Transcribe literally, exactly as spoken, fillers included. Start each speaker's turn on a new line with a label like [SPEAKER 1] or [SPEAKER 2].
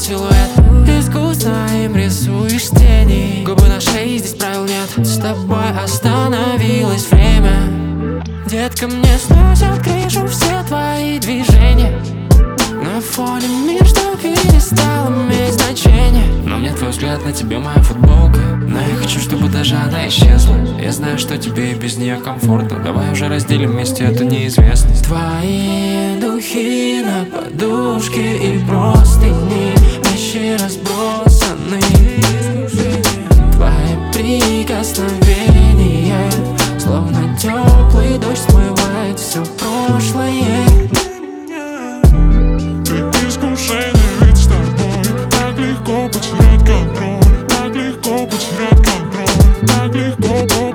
[SPEAKER 1] силуэт. Искусно им рисуешь тени, губы на шее, здесь правил нет. С тобой остановилось время. Детка, мне сносят крышу все твои движения. На фоне мир, что перестал иметь значение. Но мне твой взгляд, на тебе моя футболка. Но я хочу, чтобы даже она исчезла. Я знаю, что тебе и без нее комфортно. Давай уже разделим вместе эту неизвестность. Твои духи на подушке и простыни, вещи разбросаны. Твои прикосновения, словно теплый дождь, смывает все прошлое.
[SPEAKER 2] Ведь с тобой так легко потерять контроль, так легко потерять контроль, так легко.